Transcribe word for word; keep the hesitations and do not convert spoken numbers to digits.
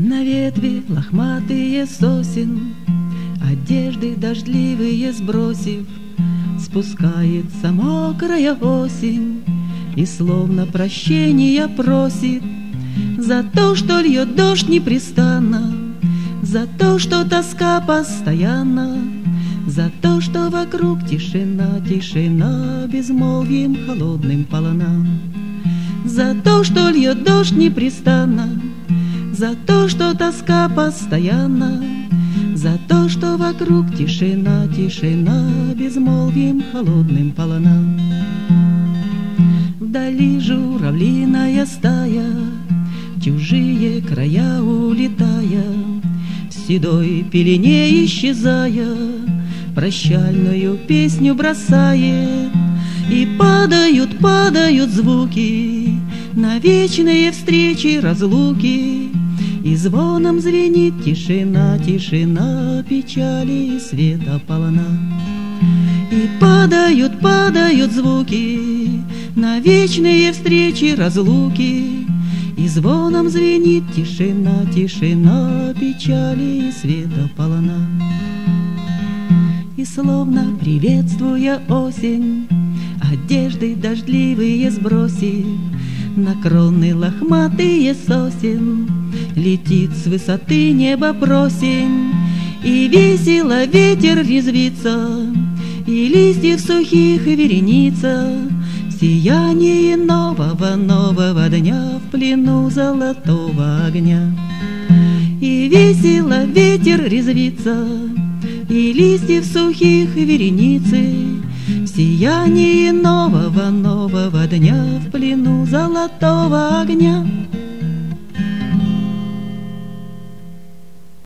На ветви лохматые сосен, одежды дождливые сбросив, спускается мокрая осень и словно прощения просит за то, что льет дождь непрестанно, за то, что тоска постоянно, за то, что вокруг тишина, тишина безмолвием холодным полна, за то, что льет дождь непрестанно, за то, что тоска постоянна, за то, что вокруг тишина, тишина безмолвием холодным полна. Вдали журавлиная стая, в чужие края улетая, в седой пелене исчезая, прощальную песню бросает. И падают, падают звуки на вечные встречи, разлуки, и звоном звенит тишина, тишина печали и света полна. И падают, падают звуки на вечные встречи, разлуки, и звоном звенит тишина, тишина печали и света полна. И словно приветствуя осень, одежды дождливые сбросив, на кроны лохматые сосен летит с высоты неба просень, и весело ветер резвится, и листьев сухих вереница, в сиянии нового, нового дня, в плену золотого огня. И весело ветер резвится, и листьев сухих вереницы, в сиянии нового, нового дня, в плену золотого огня.